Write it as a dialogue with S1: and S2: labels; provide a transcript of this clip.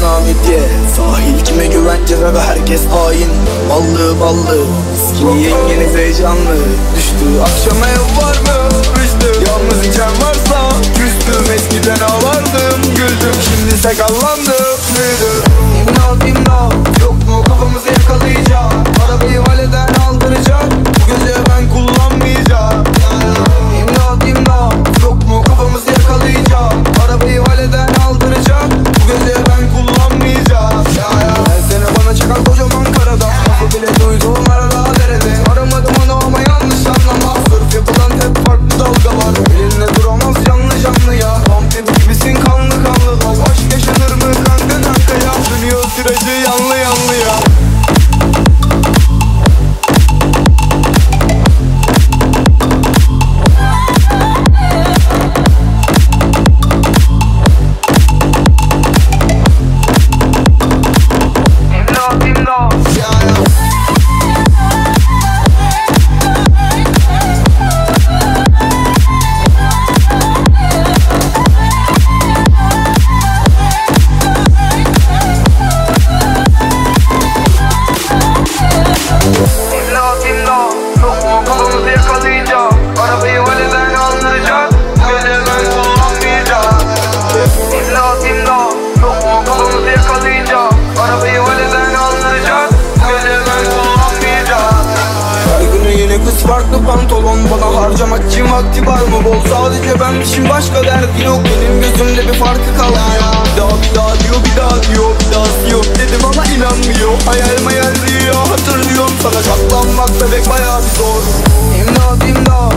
S1: namediye. Sahil kime güvence ve herkes hain. Ballı ballı viskili yengeniz heyecanlı. Düştü akşama ev var mı? Rüştü yalnız içen varsa küstüm. Eskiden ağlardım güldüm, şimdi sakallandım. Büyüdüm. İmdat imdat, yok mu kafamızı yakalayacak? Arabayı valeden aldıracak, bu gece ben kullanmayacağım. İmdat imdat, yok mu kafamızı yakalayacak? Arabayı valeden aldıracak, bu gece ben kullanmayacağım. Ben seni bana çakal kocaman karada, lafı bile duydum arada derede. Aramadım onu ama yanlış anlama, sırf yapılan hep farklı dalgalar. Elinle duramaz canlı canlı ya, vampir gibisin kanlı kanlı. Aşk yaşanır mı kanka kanka ya? Dönüyor süreci yanlı yanlı ya. Arabayı validen aldıracak, bu gece ben kullanmayacağım. İmdat imdat, yok mu kafamızı yakalayacak? Arabayı validen aldıracak, bu gece ben kullanmayacağım. Her günü yeni kız farklı pantolon, bana harcamak için vakti var mı bol? Sadece benmişim, başka derdi yok, benim gözümde bir farkı kalmıyor. Bir daha diyor, bir daha diyor, bir daha yok dedim ama inanmıyor. Hayal mayal diyor, hatırlıyorum sana katlanmak bebek bayağı bir zor. İmdat imdat,